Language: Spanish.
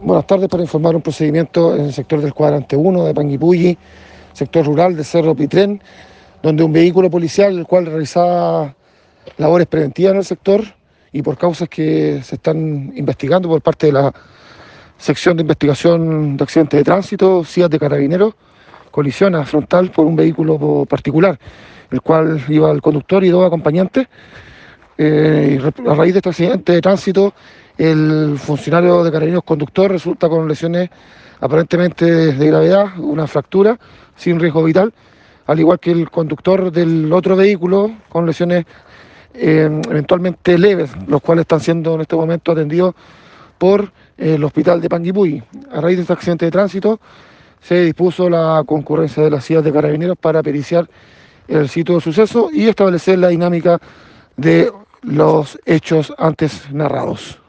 Buenas tardes, para informar un procedimiento en el sector del cuadrante 1 de Panguipulli, sector rural de Cerro Pitrén, donde un vehículo policial, el cual realizaba labores preventivas en el sector y por causas que se están investigando por parte de la sección de investigación de accidentes de tránsito, CIAT de Carabineros, colisiona frontal por un vehículo particular, el cual iba el conductor y dos acompañantes. A raíz de este accidente de tránsito, el funcionario de Carabineros conductor resulta con lesiones aparentemente de gravedad, una fractura sin riesgo vital, al igual que el conductor del otro vehículo con lesiones eventualmente leves, los cuales están siendo en este momento atendidos por el hospital de Panguipulli. A raíz de este accidente de tránsito se dispuso la concurrencia de las CIAT de Carabineros para periciar el sitio de suceso y establecer la dinámica de los hechos antes narrados.